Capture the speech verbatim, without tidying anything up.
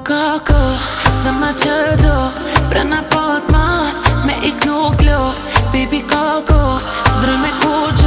Koko, zemra që do Brena pot man, me ik nuk t'lo Baby Koko, s'droj me ku